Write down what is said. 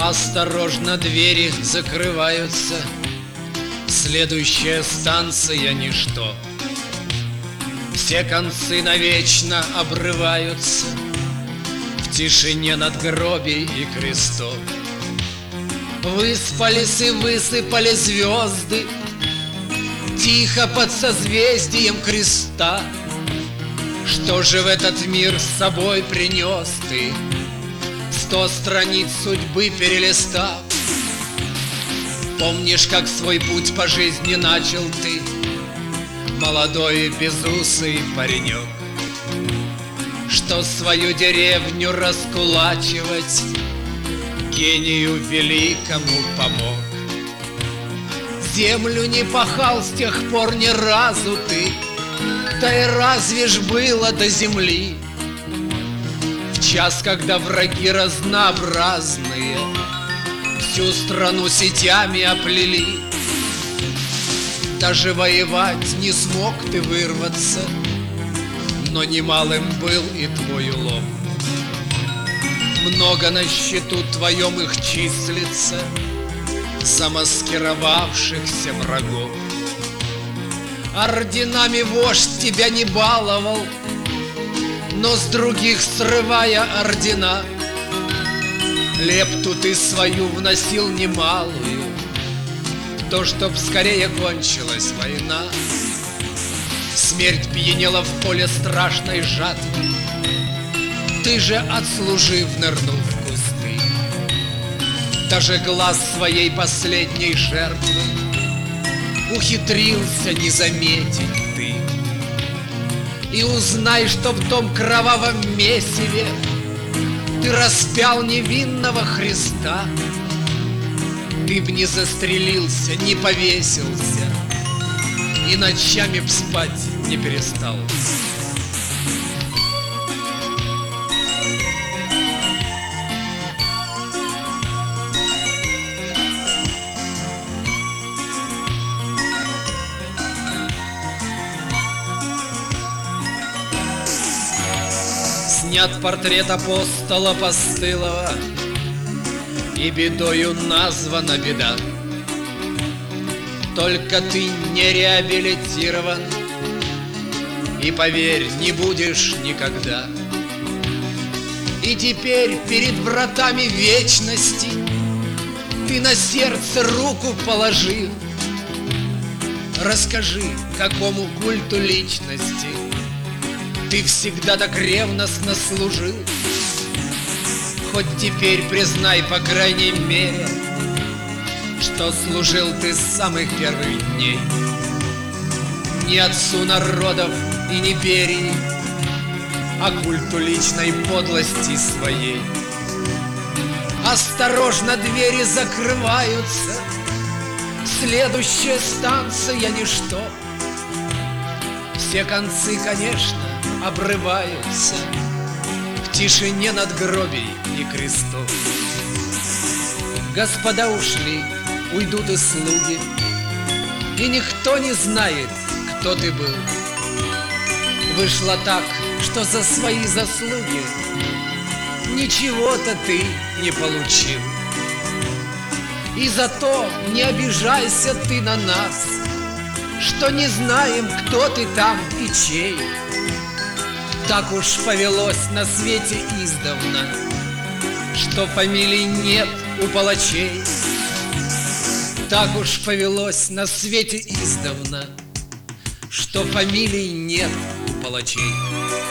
Осторожно, двери закрываются. Следующая станция — ничто. Все концы навечно обрываются в тишине надгробий и крестов. Выспались и высыпали звезды тихо под созвездием креста. Что же в этот мир с собой принес ты, 100 страниц судьбы перелистав? Помнишь, как свой путь по жизни начал ты, молодой и безусый паренек, что свою деревню раскулачивать гению великому помог? Землю не пахал с тех пор ни разу ты, да и разве ж было до земли? В час, когда враги разнообразные всю страну сетями оплели, даже воевать не смог ты вырваться, но немалым был и твой улов. Много на счету твоем их числится, замаскировавшихся врагов. Орденами вождь тебя не баловал, но с других срывая ордена, лепту ты свою вносил немалую в то, чтоб скорее кончилась война. Смерть пьянела в поле страшной жатвы, ты же, отслужив, нырнул в кусты. Даже глаз своей последней жертвы ухитрился не заметить ты. И узнай, что в том кровавом месиве ты распял невинного Христа. Ты б не застрелился, не повесился, и ночами б спать не перестал. Снят портрет апостола постылого, и бедою названа беда. Только ты не реабилитирован, и, поверь, не будешь никогда. И теперь перед вратами вечности ты на сердце руку положи. Расскажи, какому культу личности ты всегда так ревностно служил. Хоть теперь признай, по крайней мере, что служил ты с самых первых дней. Не отцу народов и не Берии, а культу личной подлости своей. Осторожно, двери закрываются, следующая станция — ничто. Все концы, конечно, обрываются в тишине надгробий и крестов. Господа ушли, уйдут и слуги, и никто не знает, кто ты был. Вышло так, что за свои заслуги ничего-то ты не получил. И зато не обижайся ты на нас, что не знаем, кто ты там и чей. Так уж повелось на свете издавна, что фамилий нет у палачей. Так уж повелось на свете издавна, что фамилий нет у палачей.